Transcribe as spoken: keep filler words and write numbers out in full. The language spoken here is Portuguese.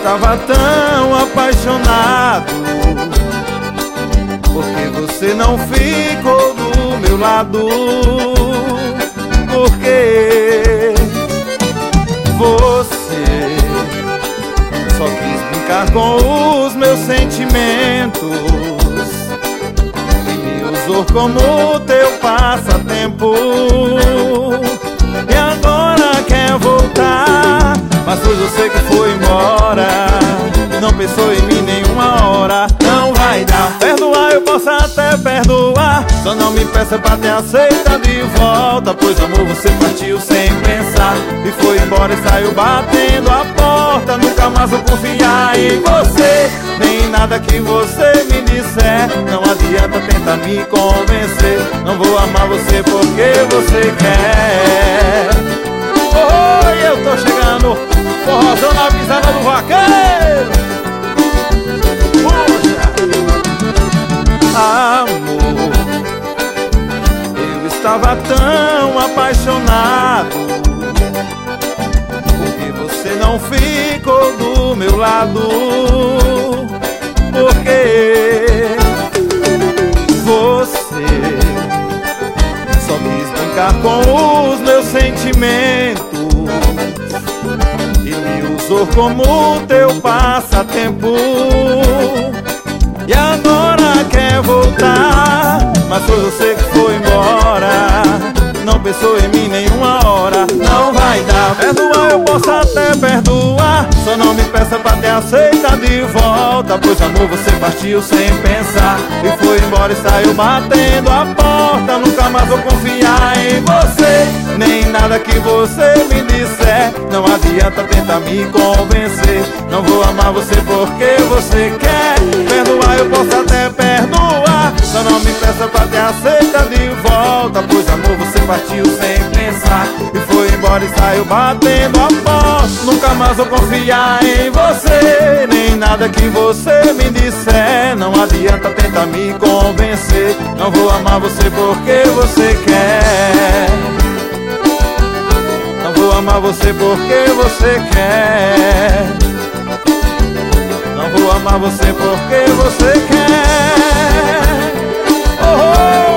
estava tão apaixonado, porque você não ficou do meu lado. Porque você só quis brincar com os meus sentimentos e me usou como teu passatempo. E agora quer voltar, mas hoje eu sei que foi embora. Não pensou em mim nenhuma hora. Não vai dar. Perdoar eu posso até perdoar, só não me peça pra te aceitar de volta, pois amor, você partiu sem pensar e foi embora e saiu batendo a porta. Nunca mais vou confiar em você, nem em nada que você me disser. Não adianta tentar me convencer. Não vou amar você porque você quer. Oi, eu tô chegando, forrozão na pisada do vaqueiro. Puxa, amor, eu estava tão apaixonado, porque você não ficou do meu lado. Porque você só quis brincar com os meus sentimentos e me usou como teu passatempo. E agora quer voltar, mas hoje eu sei que foi embora. Não pensou em mim nenhuma hora. Não vai dar. Perdoar eu posso até perdoar, só não me peça pra te aceitar de volta, pois amor, você partiu sem pensar e foi embora e saiu batendo a porta. Nunca mais vou confiar em você, nem em nada que você me disser. Não adianta tentar me convencer. Não vou amar você porque você quer. Perdoar eu posso até perdoar, só não me peça pra te aceitar de volta, pois amor, você partiu sem pensar e foi embora e saiu batendo a porta. Nunca mais vou confiar em você, nem em nada que você me disser. Não adianta tentar me convencer. Não vou amar você porque você quer. Não vou amar você porque você quer. Não vou amar você porque você quer. Oh, oh.